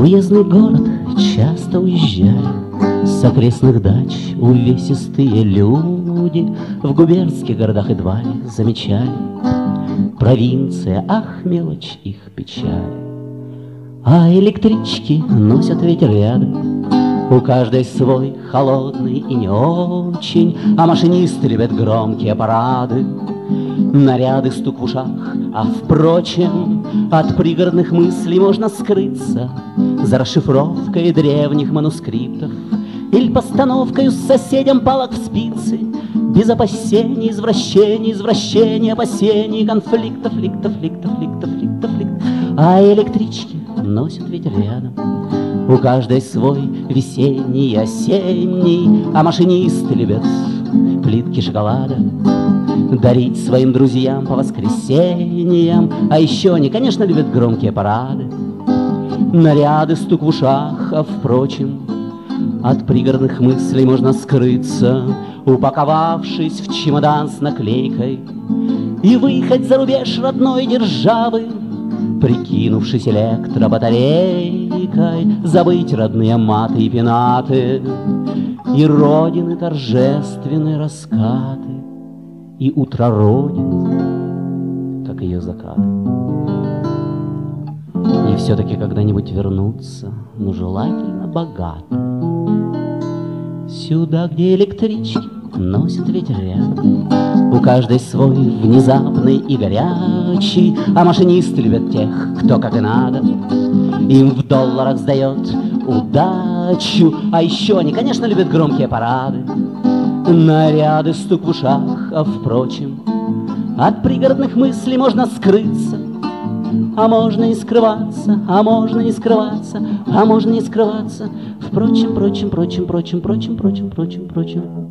уездный город часто уезжали, с окрестных дач увесистые люди в губернских городах едва ли замечали. Провинция, ах, мелочь их печаль. А электрички носят ветер рядом, у каждой свой холодный и не очень, а машинисты любят громкие парады, наряды, стук в ушах. А впрочем, от пригородных мыслей можно скрыться за расшифровкой древних манускриптов или постановкой с соседям палок в спицы, без опасений, извращений, опасений, конфликтов. А электрички носят ветер рядом, у каждой свой весенний и осенний, а машинисты любят плитки шоколада дарить своим друзьям по воскресеньям. А еще они, конечно, любят громкие парады, наряды, стук в ушах. А впрочем, от пригородных мыслей можно скрыться, упаковавшись в чемодан с наклейкой, и выехать за рубеж родной державы, прикинувшись электробатарейкой, забыть родные маты и пенаты, и родины торжественные раскаты, и утро Родины, как ее закаты. И все-таки когда-нибудь вернуться, но желательно богато, сюда, где электрички носят ветер рядом, у каждой свой внезапный и горячий, а машинисты любят тех, кто как и надо им в долларах сдает удачу. А еще они, конечно, любят громкие парады, наряды, стук в ушах. А впрочем, от пригородных мыслей можно скрыться, а можно не скрываться, а можно не скрываться, а можно не скрываться. Впрочем.